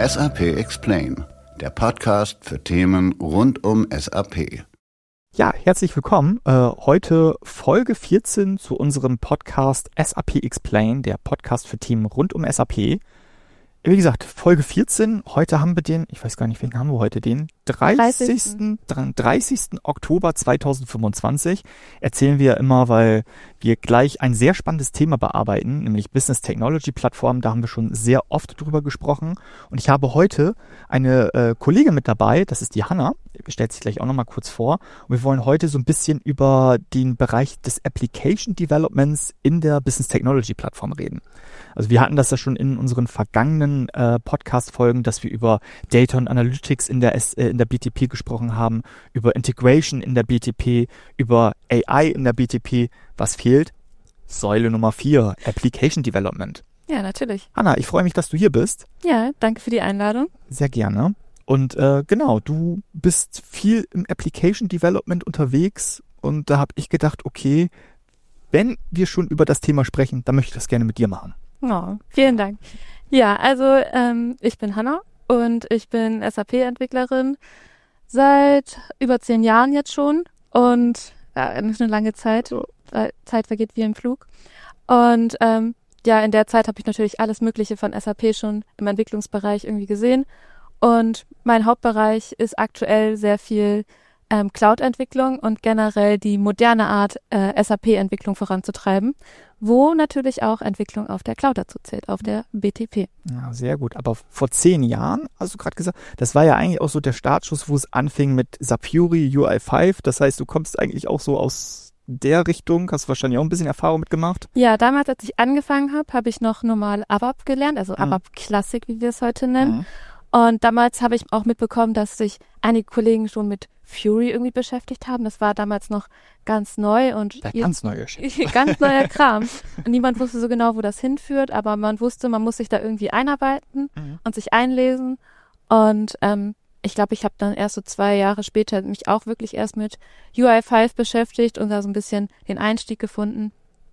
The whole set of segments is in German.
SAP Explain, der Podcast für Themen rund um SAP. Ja, herzlich willkommen. Heute Folge 14 zu unserem Podcast SAP Explain, der Podcast für Themen rund um SAP. Wie gesagt, Folge 14. Heute haben wir den, ich weiß gar nicht, wen haben wir heute, den 30. Oktober 2025. Erzählen wir immer, weil wir gleich ein sehr spannendes Thema bearbeiten, nämlich Business Technology Plattform. Da haben wir schon sehr oft drüber gesprochen. Und ich habe heute eine Kollegin mit dabei, das ist die Hanna. Stellt sich gleich auch nochmal kurz vor. Und wir wollen heute so ein bisschen über den Bereich des Application Developments in der Business Technology Plattform reden. Also wir hatten das ja schon in unseren vergangenen Podcast-Folgen, dass wir über Data und Analytics in der BTP gesprochen haben, über Integration in der BTP, über AI in der BTP. Was fehlt? Säule Nummer 4, Application Development. Ja, natürlich. Hanna, ich freue mich, dass du hier bist. Ja, danke für die Einladung. Sehr gerne. Und genau, du bist viel im Application Development unterwegs und da habe ich gedacht, okay, wenn wir schon über das Thema sprechen, dann möchte ich das gerne mit dir machen. Oh, vielen Dank. Ja, also ich bin Hanna und ich bin SAP-Entwicklerin seit über 10 Jahren jetzt schon und ja, nicht eine lange Zeit. Zeit vergeht wie im Flug. Und ja, in der Zeit habe ich natürlich alles Mögliche von SAP schon im Entwicklungsbereich irgendwie gesehen. Und mein Hauptbereich ist aktuell sehr viel Cloud-Entwicklung und generell die moderne Art, SAP-Entwicklung voranzutreiben, wo natürlich auch Entwicklung auf der Cloud dazu zählt, auf der BTP. Ja, sehr gut. Aber vor 10 Jahren, hast du gerade gesagt, das war ja eigentlich auch so der Startschuss, wo es anfing mit SAP Fiori UI5. Das heißt, du kommst eigentlich auch so aus der Richtung, hast wahrscheinlich auch ein bisschen Erfahrung mitgemacht. Ja, damals, als ich angefangen habe, habe ich noch normal ABAP gelernt, also ABAP Classic, wie wir es heute nennen. Und damals habe ich auch mitbekommen, dass sich einige Kollegen schon mit Fiori irgendwie beschäftigt haben. Das war damals noch ganz neu und ganz neuer ganz neuer Kram. Und niemand wusste so genau, wo das hinführt, aber man wusste, man muss sich da irgendwie einarbeiten und sich einlesen. Und ich glaube, ich habe dann erst so 2 Jahre später mich auch wirklich erst mit UI5 beschäftigt und da so ein bisschen den Einstieg gefunden.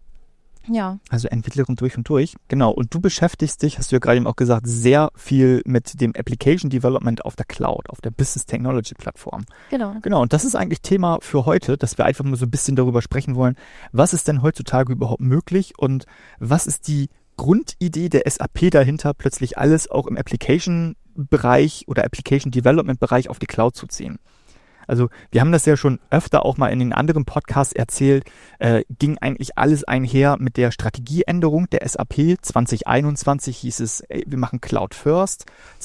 Ja. Also Entwicklerin durch und durch. Genau. Und du beschäftigst dich, hast du ja gerade eben auch gesagt, sehr viel mit dem Application Development auf der Cloud, auf der Business Technology Plattform. Genau. Genau. Und das ist eigentlich Thema für heute, dass wir einfach mal so ein bisschen darüber sprechen wollen, was ist denn heutzutage überhaupt möglich und was ist die Grundidee der SAP dahinter, plötzlich alles auch im Application-Bereich oder Application Development-Bereich auf die Cloud zu ziehen. Also wir haben das ja schon öfter auch mal in den anderen Podcasts erzählt, ging eigentlich alles einher mit der Strategieänderung der SAP. 2021 hieß es, wir machen Cloud First.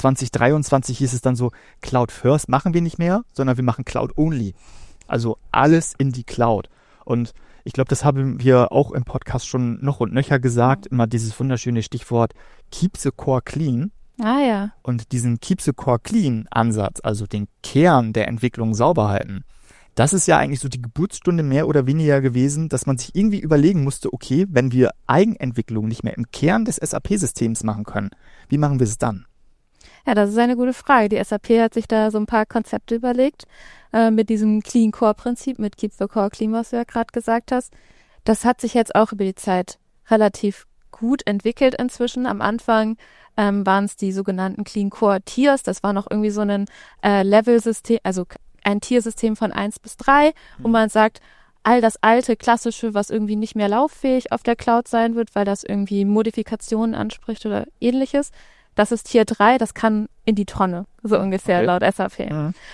2023 hieß es dann so, Cloud First machen wir nicht mehr, sondern wir machen Cloud Only. Also alles in die Cloud. Und ich glaube, das haben wir auch im Podcast schon noch und nöcher gesagt, immer dieses wunderschöne Stichwort Keep the Core Clean. Ah ja. Und diesen Keep the Core Clean Ansatz, also den Kern der Entwicklung sauber halten, das ist ja eigentlich so die Geburtsstunde mehr oder weniger gewesen, dass man sich irgendwie überlegen musste, okay, wenn wir Eigenentwicklung nicht mehr im Kern des SAP-Systems machen können, wie machen wir es dann? Ja, das ist eine gute Frage. Die SAP hat sich da so ein paar Konzepte überlegt, mit diesem Clean Core Prinzip, mit Keep the Core Clean, was du ja gerade gesagt hast. Das hat sich jetzt auch über die Zeit relativ gut entwickelt inzwischen. Am Anfang waren es die sogenannten Clean Core Tiers. Das war noch irgendwie so ein Level-System, also ein Tiersystem von 1 bis 3, wo man sagt, all das alte, klassische, was irgendwie nicht mehr lauffähig auf der Cloud sein wird, weil das irgendwie Modifikationen anspricht oder ähnliches. Das ist Tier 3, das kann in die Tonne, so ungefähr, laut SAP.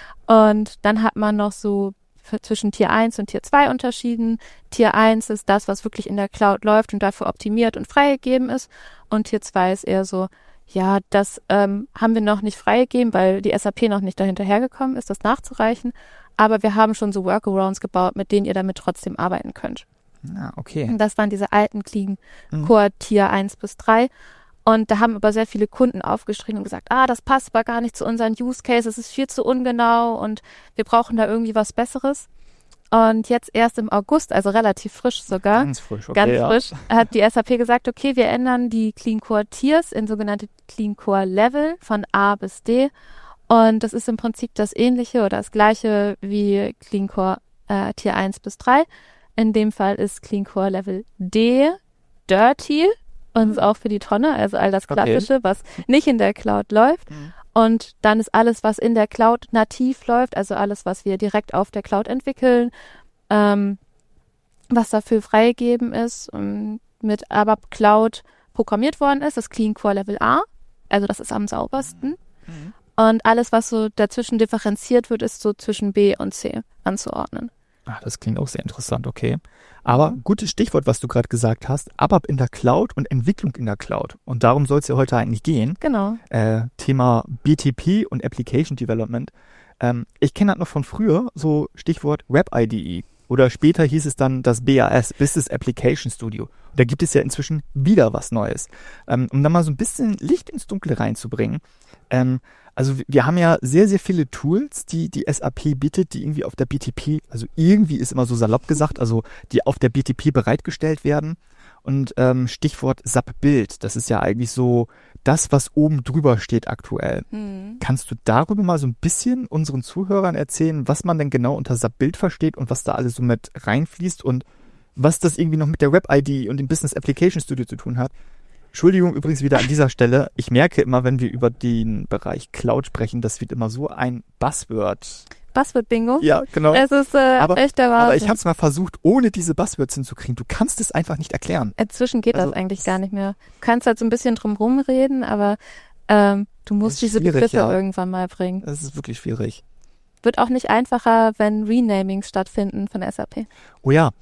Und dann hat man noch so zwischen Tier 1 und Tier 2 unterschieden. Tier 1 ist das, was wirklich in der Cloud läuft und dafür optimiert und freigegeben ist. Und Tier 2 ist eher so, ja, das haben wir noch nicht freigegeben, weil die SAP noch nicht dahinterhergekommen ist, das nachzureichen. Aber wir haben schon so Workarounds gebaut, mit denen ihr damit trotzdem arbeiten könnt. Ah, okay. Und das waren diese alten Clean Core Tier 1 bis 3. Und da haben aber sehr viele Kunden aufgeschrien und gesagt, das passt aber gar nicht zu unseren Use Cases, es ist viel zu ungenau und wir brauchen da irgendwie was Besseres. Und jetzt erst im August, also relativ frisch sogar, ganz frisch, hat die SAP gesagt, okay, wir ändern die Clean Core Tiers in sogenannte Clean Core Level von A bis D. Und das ist im Prinzip das Ähnliche oder das Gleiche wie Clean Core Tier 1 bis 3. In dem Fall ist Clean Core Level D Dirty und ist auch für die Tonne, also all das Klassische, was nicht in der Cloud läuft. Und dann ist alles, was in der Cloud nativ läuft, also alles, was wir direkt auf der Cloud entwickeln, was dafür freigegeben ist und mit ABAP Cloud programmiert worden ist, das Clean Core Level A. Also das ist am saubersten. Mhm. Und alles, was so dazwischen differenziert wird, ist so zwischen B und C anzuordnen. Das klingt auch sehr interessant, okay. Aber gutes Stichwort, was du gerade gesagt hast, ABAP in der Cloud und Entwicklung in der Cloud. Und darum soll es ja heute eigentlich gehen. Genau. Thema BTP und Application Development. Ich kenne das noch von früher, so Stichwort Web IDE. Oder später hieß es dann das BAS, Business Application Studio. Und da gibt es ja inzwischen wieder was Neues. Um da mal so ein bisschen Licht ins Dunkle reinzubringen. Also wir haben ja sehr, sehr viele Tools, die SAP bietet, die irgendwie auf der BTP, also irgendwie ist immer so salopp gesagt, also die auf der BTP bereitgestellt werden. Und Stichwort SAP Build, das ist ja eigentlich so das, was oben drüber steht aktuell. Kannst du darüber mal so ein bisschen unseren Zuhörern erzählen, was man denn genau unter SAP Build versteht und was da alles so mit reinfließt und was das irgendwie noch mit der Web ID und dem Business Application Studio zu tun hat? Entschuldigung übrigens wieder an dieser Stelle. Ich merke immer, wenn wir über den Bereich Cloud sprechen, das wird immer so ein Buzzword. Buzzword-Bingo? Ja, genau. Es ist echt der Wahnsinn. Aber ich habe es mal versucht, ohne diese Buzzwords hinzukriegen. Du kannst es einfach nicht erklären. Inzwischen geht das eigentlich gar nicht mehr. Du kannst halt so ein bisschen drum rumreden, aber du musst diese Begriffe irgendwann mal bringen. Das ist wirklich schwierig. Wird auch nicht einfacher, wenn Renamings stattfinden von der SAP. Oh ja,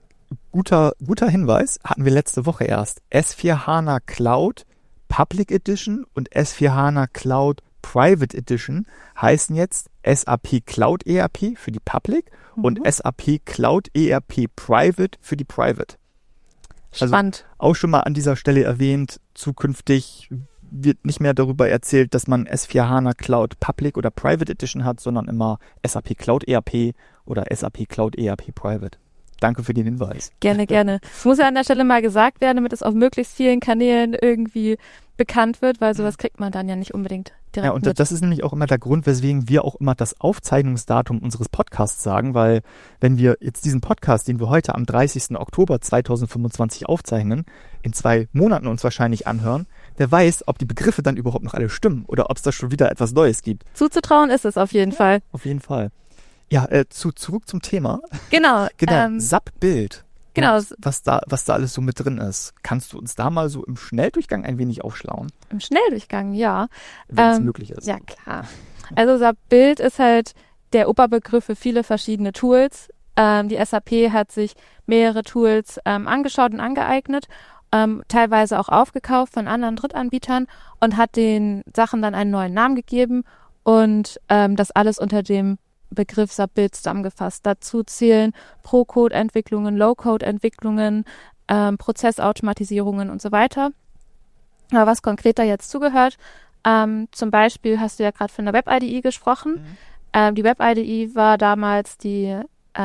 guter Hinweis, hatten wir letzte Woche erst. S4HANA Cloud Public Edition und S4HANA Cloud Private Edition heißen jetzt SAP Cloud ERP für die Public und SAP Cloud ERP Private für die Private. Spannend. Also auch schon mal an dieser Stelle erwähnt, zukünftig wird nicht mehr darüber erzählt, dass man S4HANA Cloud Public oder Private Edition hat, sondern immer SAP Cloud ERP oder SAP Cloud ERP Private. Danke für den Hinweis. Gerne, gerne. Es muss ja an der Stelle mal gesagt werden, damit es auf möglichst vielen Kanälen irgendwie bekannt wird, weil sowas kriegt man dann ja nicht unbedingt direkt und mit. Das ist nämlich auch immer der Grund, weswegen wir auch immer das Aufzeichnungsdatum unseres Podcasts sagen, weil wenn wir jetzt diesen Podcast, den wir heute am 30. Oktober 2025 aufzeichnen, in 2 Monaten uns wahrscheinlich anhören, wer weiß, ob die Begriffe dann überhaupt noch alle stimmen oder ob es da schon wieder etwas Neues gibt. Zuzutrauen ist es auf jeden Fall. Auf jeden Fall. Ja, zurück zum Thema. Genau. SAP Build. Genau. Was da alles so mit drin ist. Kannst du uns da mal so im Schnelldurchgang ein wenig aufschlauen? Im Schnelldurchgang, ja. Wenn es möglich ist. Ja, klar. Also SAP Build ist halt der Oberbegriff für viele verschiedene Tools. Die SAP hat sich mehrere Tools angeschaut und angeeignet, teilweise auch aufgekauft von anderen Drittanbietern und hat den Sachen dann einen neuen Namen gegeben und das alles unter dem Begriff SAP Build zusammengefasst. Dazu zählen Pro-Code-Entwicklungen, Low-Code-Entwicklungen, Prozessautomatisierungen und so weiter. Aber was konkreter jetzt zugehört, zum Beispiel hast du ja gerade von der Web IDE gesprochen. Die Web IDE war damals die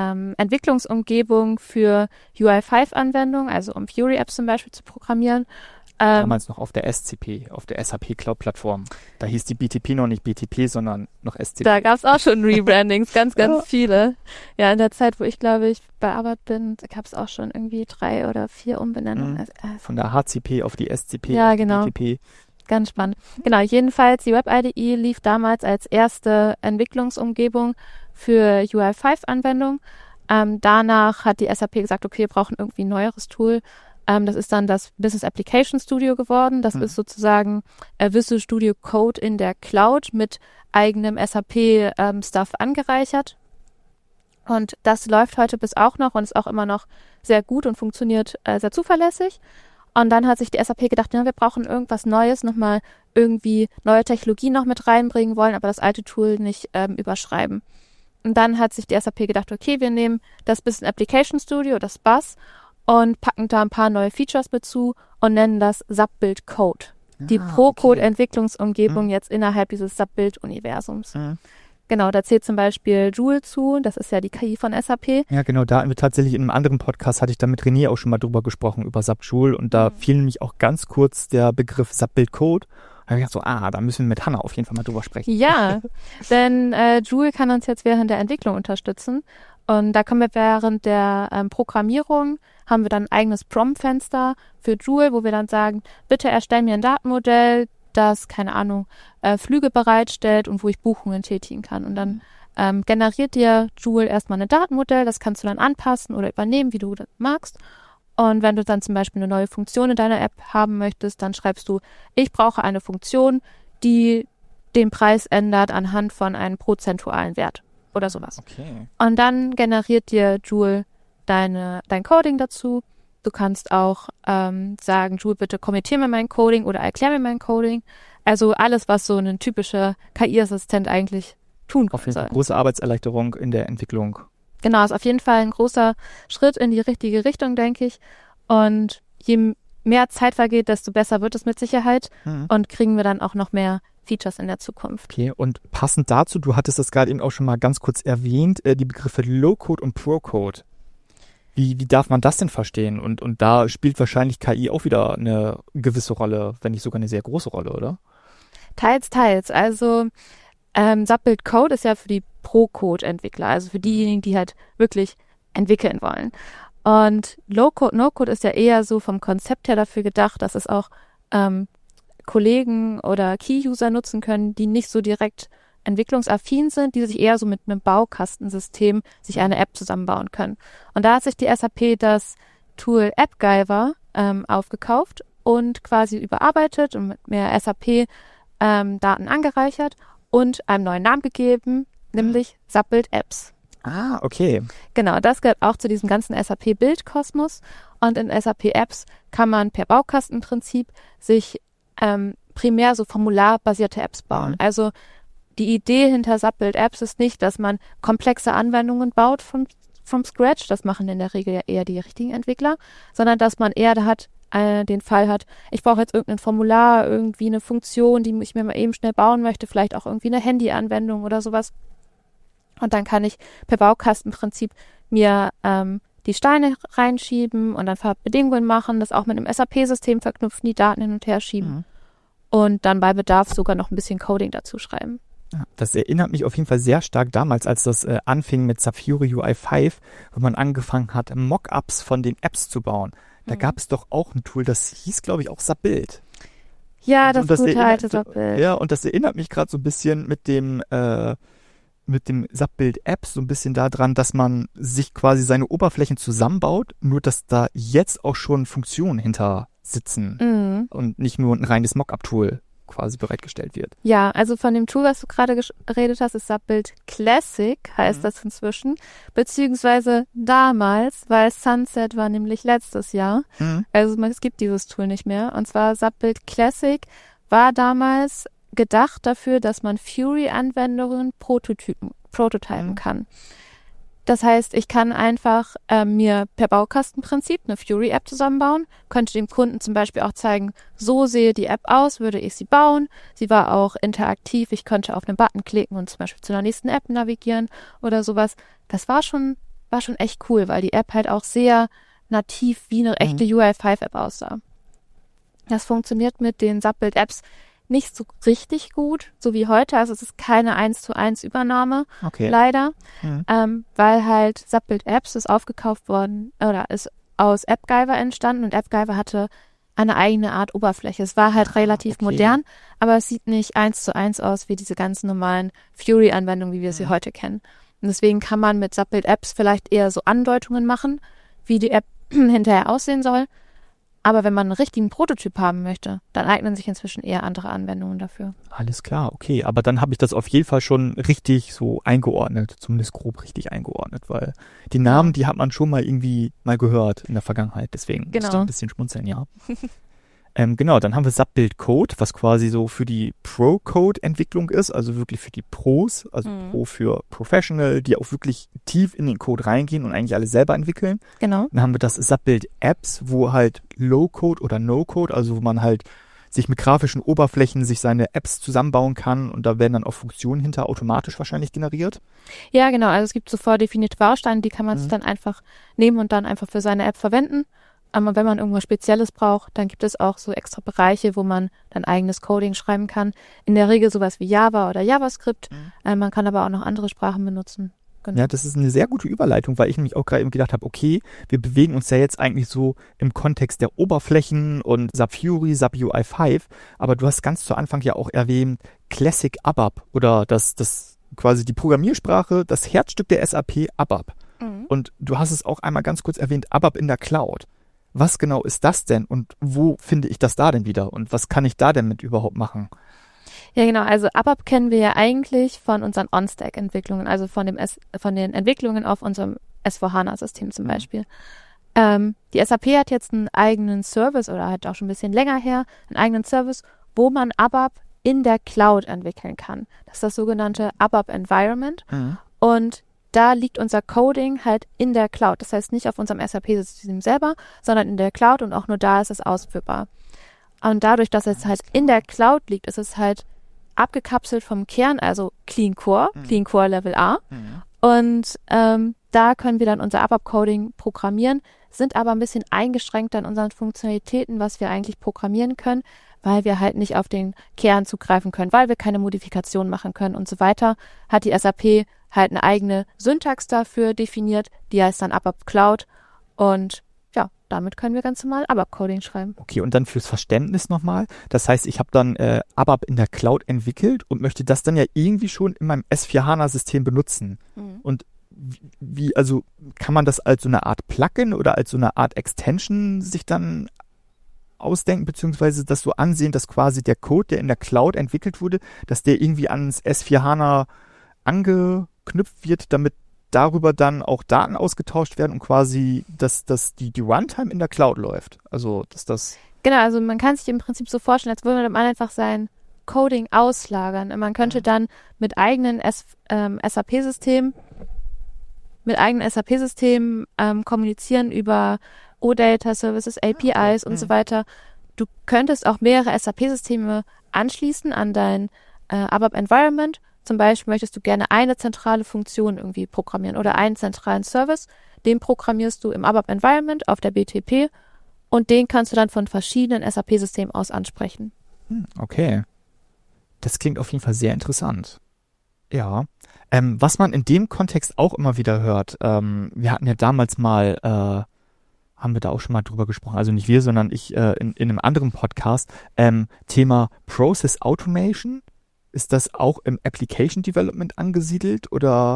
Entwicklungsumgebung für UI5-Anwendungen, also um Fury-Apps zum Beispiel zu programmieren. Damals noch auf der SCP, auf der SAP Cloud-Plattform. Da hieß die BTP noch nicht BTP, sondern noch SCP. Da gab es auch schon Rebrandings, ganz viele. Ja, in der Zeit, wo ich glaube ich bei Arbeit bin, gab es auch schon irgendwie 3 oder 4 Umbenennungen. Von der HCP auf die SCP, ja, auf die genau. BTP. Ganz spannend. Genau, jedenfalls die Web IDE lief damals als erste Entwicklungsumgebung für UI5-Anwendungen. Danach hat die SAP gesagt, okay, wir brauchen irgendwie ein neueres Tool. Das ist dann das Business Application Studio geworden. Das ist sozusagen Visual Studio Code in der Cloud mit eigenem SAP-Stuff angereichert. Und das läuft heute bis auch noch und ist auch immer noch sehr gut und funktioniert sehr zuverlässig. Und dann hat sich die SAP gedacht, ja, wir brauchen irgendwas Neues, nochmal irgendwie neue Technologien noch mit reinbringen wollen, aber das alte Tool nicht überschreiben. Und dann hat sich die SAP gedacht, okay, wir nehmen das Business Application Studio, das BAS, und packen da ein paar neue Features mit zu und nennen das SAP Build Code. Die Pro-Code-Entwicklungsumgebung jetzt innerhalb dieses SAP Build-Universums. Genau, da zählt zum Beispiel Joule zu, das ist ja die KI von SAP. Ja, genau, da tatsächlich in einem anderen Podcast hatte ich da mit René auch schon mal drüber gesprochen, über SAP Joule, und da fiel nämlich auch ganz kurz der Begriff SAP Build Code. Da habe ich gedacht so, da müssen wir mit Hannah auf jeden Fall mal drüber sprechen. Ja, denn Joule kann uns jetzt während der Entwicklung unterstützen. Und da können wir während der Programmierung, haben wir dann ein eigenes Prompt-Fenster für Joule, wo wir dann sagen, bitte erstell mir ein Datenmodell, das, keine Ahnung, Flüge bereitstellt und wo ich Buchungen tätigen kann. Und dann generiert dir Joule erstmal ein Datenmodell, das kannst du dann anpassen oder übernehmen, wie du das magst. Und wenn du dann zum Beispiel eine neue Funktion in deiner App haben möchtest, dann schreibst du, ich brauche eine Funktion, die den Preis ändert anhand von einem prozentualen Wert oder sowas. Okay. Und dann generiert dir Joule dein Coding dazu. Du kannst auch sagen, Joule, bitte kommentiere mir mein Coding oder erklär mir mein Coding. Also alles, was so ein typischer KI-Assistent eigentlich tun Auf jeden soll. Fall große Arbeitserleichterung in der Entwicklung. Genau, ist auf jeden Fall ein großer Schritt in die richtige Richtung, denke ich. Und je mehr Zeit vergeht, desto besser wird es mit Sicherheit. Und kriegen wir dann auch noch mehr Features in der Zukunft. Okay, und passend dazu, du hattest das gerade eben auch schon mal ganz kurz erwähnt, die Begriffe Low-Code und Pro-Code. Wie darf man das denn verstehen? Und da spielt wahrscheinlich KI auch wieder eine gewisse Rolle, wenn nicht sogar eine sehr große Rolle, oder? Teils. Also Subbuild Code ist ja für die Pro-Code-Entwickler, also für diejenigen, die halt wirklich entwickeln wollen. Und Low-Code, No-Code ist ja eher so vom Konzept her dafür gedacht, dass es auch Kollegen oder Key-User nutzen können, die nicht so direkt entwicklungsaffin sind, die sich eher so mit einem Baukastensystem sich eine App zusammenbauen können. Und da hat sich die SAP das Tool AppGyver aufgekauft und quasi überarbeitet und mit mehr SAP-Daten angereichert und einem neuen Namen gegeben, nämlich Subbuild Apps. Ah, okay. Genau, das gehört auch zu diesem ganzen SAP-Bildkosmos. Und in SAP Apps kann man per Baukastenprinzip sich primär so formularbasierte Apps bauen. Also die Idee hinter Subbuild Apps ist nicht, dass man komplexe Anwendungen baut from Scratch, das machen in der Regel ja eher die richtigen Entwickler, sondern dass man eher den Fall hat, ich brauche jetzt irgendein Formular, irgendwie eine Funktion, die ich mir mal eben schnell bauen möchte, vielleicht auch irgendwie eine Handy-Anwendung oder sowas. Und dann kann ich per Baukastenprinzip mir die Steine reinschieben und dann Bedingungen machen, das auch mit einem SAP-System verknüpfen, die Daten hin und her schieben und dann bei Bedarf sogar noch ein bisschen Coding dazu schreiben. Das erinnert mich auf jeden Fall sehr stark damals, als das anfing mit Safari UI 5, wo man angefangen hat, Mockups von den Apps zu bauen. Da gab es doch auch ein Tool, das hieß, glaube ich, auch Subbuild. Ja, das gute alte Subbuild. Ja, und das erinnert mich gerade so ein bisschen mit dem Subbuild-Apps so ein bisschen daran, dass man sich quasi seine Oberflächen zusammenbaut, nur dass da jetzt auch schon Funktionen hinter sitzen und nicht nur ein reines Mockup-Tool quasi bereitgestellt wird. Ja, also von dem Tool, was du gerade geredet hast, ist Subbuild Classic, heißt das inzwischen, beziehungsweise damals, weil Sunset war nämlich letztes Jahr, also es gibt dieses Tool nicht mehr, und zwar Subbuild Classic war damals gedacht dafür, dass man Fury-Anwendungen prototypen kann. Das heißt, ich kann einfach mir per Baukastenprinzip eine Fury-App zusammenbauen, könnte dem Kunden zum Beispiel auch zeigen, so sehe die App aus, würde ich sie bauen. Sie war auch interaktiv, ich könnte auf einen Button klicken und zum Beispiel zu einer nächsten App navigieren oder sowas. Das war schon echt cool, weil die App halt auch sehr nativ wie eine echte UI5-App aussah. Das funktioniert mit den Subbuild-Apps nicht so richtig gut, so wie heute. Also es ist keine 1:1 Übernahme, leider, weil halt Subbuild Apps ist aufgekauft worden oder ist aus AppGyver entstanden und AppGyver hatte eine eigene Art Oberfläche. Es war halt relativ modern, aber es sieht nicht 1:1 aus wie diese ganzen normalen Fury-Anwendungen, wie wir sie heute kennen. Und deswegen kann man mit Subbuild Apps vielleicht eher so Andeutungen machen, wie die App hinterher aussehen soll. Aber wenn man einen richtigen Prototyp haben möchte, dann eignen sich inzwischen eher andere Anwendungen dafür. Alles klar, okay. Aber dann habe ich das auf jeden Fall schon richtig so eingeordnet, zumindest grob richtig eingeordnet, weil die Namen, die hat man schon mal irgendwie mal gehört in der Vergangenheit. Deswegen musste ein bisschen schmunzeln, ja. Genau, dann haben wir Subbuild Code, was quasi so für die Pro-Code-Entwicklung ist, also wirklich für die Pros, also Pro für Professional, die auch wirklich tief in den Code reingehen und eigentlich alles selber entwickeln. Genau. Dann haben wir das Subbuild Apps, wo halt Low-Code oder No-Code, also wo man halt sich mit grafischen Oberflächen sich seine Apps zusammenbauen kann und da werden dann auch Funktionen hinter automatisch wahrscheinlich generiert. Ja, genau, also es gibt so vordefinierte Bausteine, die kann man sich dann einfach nehmen und dann einfach für seine App verwenden. Aber wenn man irgendwas Spezielles braucht, dann gibt es auch so extra Bereiche, wo man dann eigenes Coding schreiben kann. In der Regel sowas wie Java oder JavaScript. Man kann aber auch noch andere Sprachen benutzen. Genau. Ja, das ist eine sehr gute Überleitung, weil ich nämlich auch gerade eben gedacht habe, okay, wir bewegen uns ja jetzt eigentlich so im Kontext der Oberflächen und SAP Fiori, SAP UI5, aber du hast ganz zu Anfang ja auch erwähnt, Classic ABAP oder das quasi die Programmiersprache, das Herzstück der SAP ABAP. Und du hast es auch einmal ganz kurz erwähnt, ABAP in der Cloud. Was genau ist das denn und wo finde ich das da denn wieder und was kann ich da denn mit überhaupt machen? Ja, genau. Also ABAP kennen wir ja eigentlich von unseren On-Stack-Entwicklungen, also von den Entwicklungen auf unserem S4HANA-System zum Beispiel. Die SAP hat jetzt einen eigenen Service oder hat auch schon ein bisschen länger her einen eigenen Service, wo man ABAP in der Cloud entwickeln kann. Das ist das sogenannte ABAP Environment. Und da liegt unser Coding halt in der Cloud. Das heißt nicht auf unserem SAP-System selber, sondern in der Cloud und auch nur da ist es ausführbar. Und dadurch, dass es halt in der Cloud liegt, ist es halt abgekapselt vom Kern, also Clean Core Level A. Und da können wir dann unser ABAP-Coding programmieren, sind aber ein bisschen eingeschränkt an unseren Funktionalitäten, was wir eigentlich programmieren können, weil wir halt nicht auf den Kern zugreifen können, weil wir keine Modifikationen machen können und so weiter, hat die SAP halt eine eigene Syntax dafür definiert, die heißt dann ABAP Cloud und ja, damit können wir ganz normal ABAP-Coding schreiben. Okay, und dann fürs Verständnis nochmal. Das heißt, ich habe dann ABAP in der Cloud entwickelt und möchte das dann ja irgendwie schon in meinem S4HANA-System benutzen. Und wie, also kann man das als so eine Art Plugin oder als so eine Art Extension sich dann ausdenken, beziehungsweise das so ansehen, dass quasi der Code, der in der Cloud entwickelt wurde, dass der irgendwie ans S4HANA angeknüpft wird, damit darüber dann auch Daten ausgetauscht werden und quasi, dass die Runtime in der Cloud läuft. Also, dass das... Genau, also man kann sich im Prinzip so vorstellen, als würde man einfach sein Coding auslagern. Und man könnte dann mit eigenen SAP-Systemen kommunizieren über OData Services, APIs und so weiter. Du könntest auch mehrere SAP-Systeme anschließen an dein ABAP Environment. Zum Beispiel möchtest du gerne eine zentrale Funktion irgendwie programmieren oder einen zentralen Service. Den programmierst du im ABAP Environment auf der BTP und den kannst du dann von verschiedenen SAP-Systemen aus ansprechen. Okay. Das klingt auf jeden Fall sehr interessant. Ja. Was man in dem Kontext auch immer wieder hört, wir hatten ja damals mal, haben wir da auch schon mal drüber gesprochen, also nicht wir, sondern ich in einem anderen Podcast, Thema Process Automation. Ist das auch im Application Development angesiedelt oder?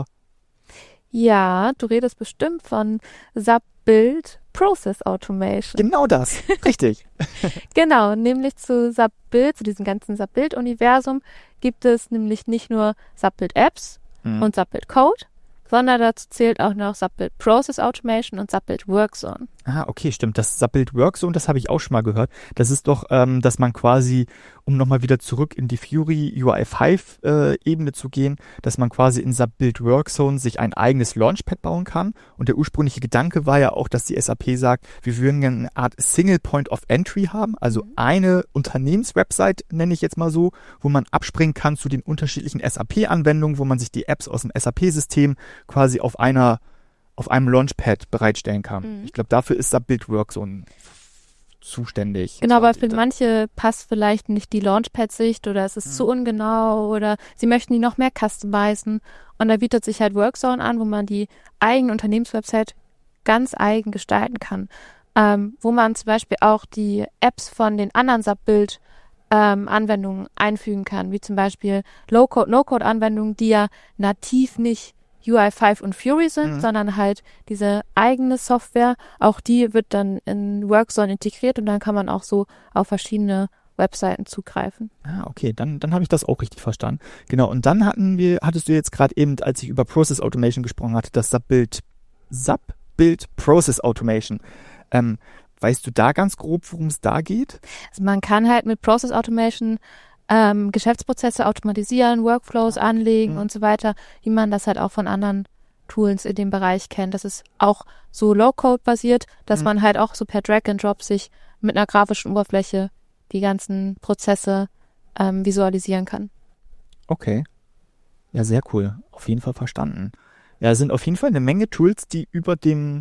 Ja, du redest bestimmt von SAP Build Process Automation. Genau das, richtig. Genau, nämlich zu SAP Build, zu diesem ganzen SAP Build Universum gibt es nämlich nicht nur SAP Build Apps und SAP Build Code, sondern dazu zählt auch noch SAP Build Process Automation und SAP Build Workzone. Ah, okay, stimmt. Das SAP Build Workzone, das habe ich auch schon mal gehört. Das ist doch, dass man quasi, um nochmal wieder zurück in die Fiori UI5 Ebene zu gehen, dass man quasi in SAP Build Workzone sich ein eigenes Launchpad bauen kann. Und der ursprüngliche Gedanke war ja auch, dass die SAP sagt, wir würden gerne eine Art Single Point of Entry haben, also eine Unternehmenswebsite, nenne ich jetzt mal so, wo man abspringen kann zu den unterschiedlichen SAP-Anwendungen, wo man sich die Apps aus dem SAP-System quasi auf einem Launchpad bereitstellen kann. Ich glaube, dafür ist SAP Build Workzone zuständig. Genau, aber für manche passt vielleicht nicht die Launchpad-Sicht oder es ist zu ungenau oder sie möchten die noch mehr customizen und da bietet sich halt Workzone an, wo man die eigene Unternehmenswebsite ganz eigen gestalten kann, wo man zum Beispiel auch die Apps von den anderen SAP Build Anwendungen einfügen kann, wie zum Beispiel Low-Code, No-Code-Anwendungen, die ja nativ nicht UI5 und Fiori sind, sondern halt diese eigene Software, auch die wird dann in Workzone integriert und dann kann man auch so auf verschiedene Webseiten zugreifen. Ah, okay, dann habe ich das auch richtig verstanden. Genau, und dann hattest du jetzt gerade eben, als ich über Process Automation gesprochen hatte, das SAP Build Process Automation. Weißt du da ganz grob, worum es da geht? Also man kann halt mit Process Automation Geschäftsprozesse automatisieren, Workflows anlegen und so weiter, wie man das halt auch von anderen Tools in dem Bereich kennt. Das ist auch so Low-Code basiert, dass man halt auch so per Drag and Drop sich mit einer grafischen Oberfläche die ganzen Prozesse visualisieren kann. Okay. Ja, sehr cool. Auf jeden Fall verstanden. Ja, es sind auf jeden Fall eine Menge Tools, die über dem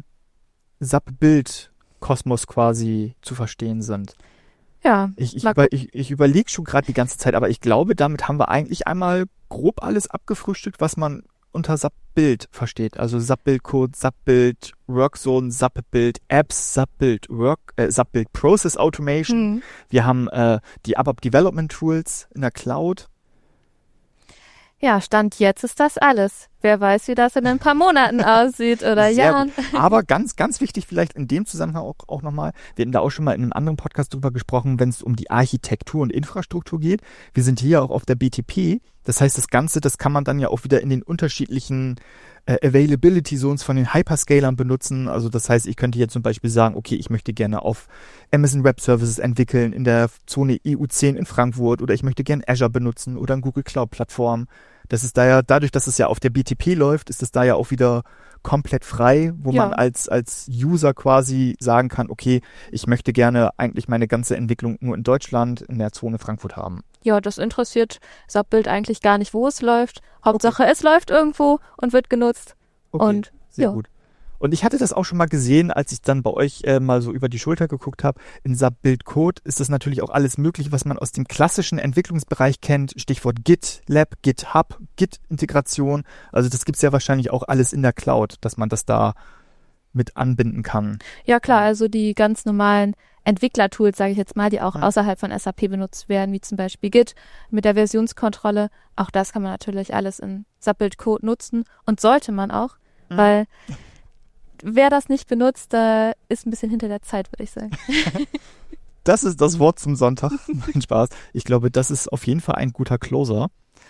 SAP-Build-Kosmos quasi zu verstehen sind. Ja. Ich überlege schon gerade die ganze Zeit, aber ich glaube, damit haben wir eigentlich einmal grob alles abgefrühstückt, was man unter SAP-Build versteht. Also SAP-Build-Code, SAP-Build Workzone, SAP-Build Apps, SAP-Build SAP-Build Process Automation. Wir haben die ABAP Development Tools in der Cloud. Ja, Stand jetzt ist das alles. Wer weiß, wie das in ein paar Monaten aussieht oder Jahren. Aber ganz, ganz wichtig vielleicht in dem Zusammenhang auch nochmal, wir hatten da auch schon mal in einem anderen Podcast drüber gesprochen, wenn es um die Architektur und Infrastruktur geht. Wir sind hier auch auf der BTP. Das heißt, das Ganze, das kann man dann ja auch wieder in den unterschiedlichen Availability Zones von den Hyperscalern benutzen. Also das heißt, ich könnte jetzt zum Beispiel sagen, okay, ich möchte gerne auf Amazon Web Services entwickeln in der Zone EU10 in Frankfurt oder ich möchte gerne Azure benutzen oder eine Google Cloud Plattform. Das ist da ja, dadurch, dass es ja auf der BTP läuft, ist es da ja auch wieder komplett frei, wo man als User quasi sagen kann, okay, ich möchte gerne eigentlich meine ganze Entwicklung nur in Deutschland in der Zone Frankfurt haben. Ja, das interessiert SAP-Build eigentlich gar nicht, wo es läuft. Hauptsache, es läuft irgendwo und wird genutzt. Okay, und sehr gut. Und ich hatte das auch schon mal gesehen, als ich dann bei euch mal so über die Schulter geguckt habe. In SAP-Build Code ist das natürlich auch alles Mögliche, was man aus dem klassischen Entwicklungsbereich kennt. Stichwort GitLab, GitHub, Git-Integration. Also das gibt's ja wahrscheinlich auch alles in der Cloud, dass man das da mit anbinden kann. Ja klar, also die ganz normalen Entwicklertools, sage ich jetzt mal, die auch außerhalb von SAP benutzt werden, wie zum Beispiel Git mit der Versionskontrolle. Auch das kann man natürlich alles in SAP-Build Code nutzen und sollte man auch, weil wer das nicht benutzt, ist ein bisschen hinter der Zeit, würde ich sagen. Das ist das Wort zum Sonntag. Mein Spaß. Ich glaube, das ist auf jeden Fall ein guter Closer.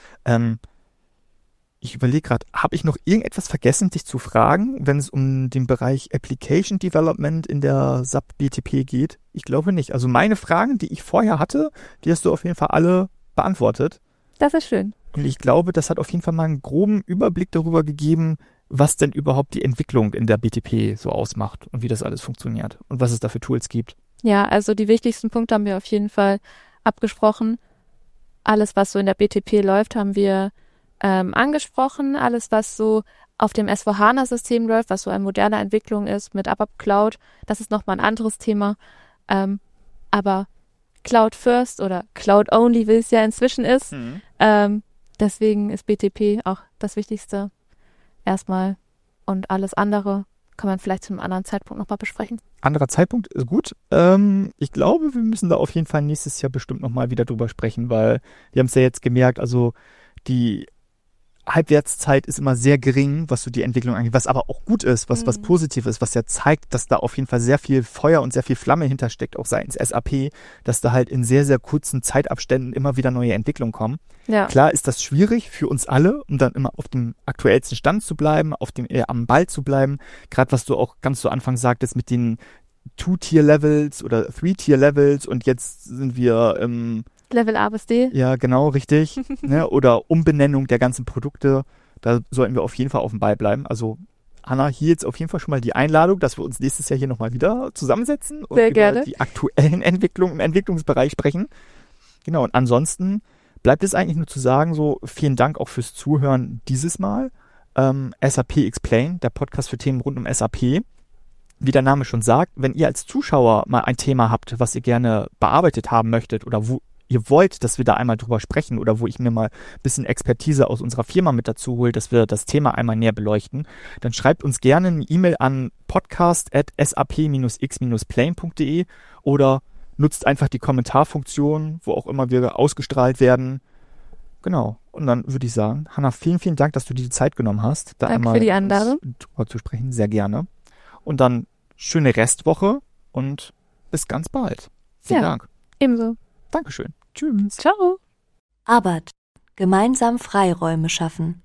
Ich überlege gerade, habe ich noch irgendetwas vergessen, dich zu fragen, wenn es um den Bereich Application Development in der SAP BTP geht? Ich glaube nicht. Also meine Fragen, die ich vorher hatte, die hast du auf jeden Fall alle beantwortet. Das ist schön. Und ich glaube, das hat auf jeden Fall mal einen groben Überblick darüber gegeben, was denn überhaupt die Entwicklung in der BTP so ausmacht und wie das alles funktioniert und was es da für Tools gibt. Ja, also die wichtigsten Punkte haben wir auf jeden Fall abgesprochen. Alles, was so in der BTP läuft, haben wir angesprochen. Alles, was so auf dem S4HANA-System läuft, was so eine moderne Entwicklung ist mit ABAP Cloud, das ist nochmal ein anderes Thema. Aber Cloud First oder Cloud Only, wie es ja inzwischen ist. Deswegen ist BTP auch das Wichtigste erstmal. Und alles andere kann man vielleicht zu einem anderen Zeitpunkt nochmal besprechen. Anderer Zeitpunkt ist gut. Ich glaube, wir müssen da auf jeden Fall nächstes Jahr bestimmt nochmal wieder drüber sprechen, weil wir haben es ja jetzt gemerkt, also die Halbwertszeit ist immer sehr gering, was so die Entwicklung angeht, was aber auch gut ist, was positiv ist, was ja zeigt, dass da auf jeden Fall sehr viel Feuer und sehr viel Flamme hintersteckt, auch seitens SAP, dass da halt in sehr, sehr kurzen Zeitabständen immer wieder neue Entwicklungen kommen. Ja. Klar ist das schwierig für uns alle, um dann immer auf dem aktuellsten Stand zu bleiben, am Ball zu bleiben. Gerade was du auch ganz zu Anfang sagtest mit den 2-Tier-Levels oder 3-Tier-Levels und jetzt sind wir im Level A bis D. Ja, genau, richtig. Ne? Oder Umbenennung der ganzen Produkte. Da sollten wir auf jeden Fall auf dem Ball bleiben. Also Hanna, hier jetzt auf jeden Fall schon mal die Einladung, dass wir uns nächstes Jahr hier nochmal wieder zusammensetzen und über die aktuellen Entwicklungen im Entwicklungsbereich sprechen. Genau, und ansonsten bleibt es eigentlich nur zu sagen, so vielen Dank auch fürs Zuhören dieses Mal. SAP Explain, der Podcast für Themen rund um SAP. Wie der Name schon sagt, wenn ihr als Zuschauer mal ein Thema habt, was ihr gerne bearbeitet haben möchtet oder wo ihr wollt, dass wir da einmal drüber sprechen oder wo ich mir mal ein bisschen Expertise aus unserer Firma mit dazu hole, dass wir das Thema einmal näher beleuchten, dann schreibt uns gerne eine E-Mail an podcast@sap-x-plane.de oder nutzt einfach die Kommentarfunktion, wo auch immer wir ausgestrahlt werden. Genau. Und dann würde ich sagen, Hanna, vielen, vielen Dank, dass du dir die Zeit genommen hast, da Danke einmal für die Einladung. drüber zu sprechen. Sehr gerne. Und dann schöne Restwoche und bis ganz bald. Vielen Dank. Ebenso. Dankeschön. Tschüss. Ciao. ABAT. Gemeinsam Freiräume schaffen.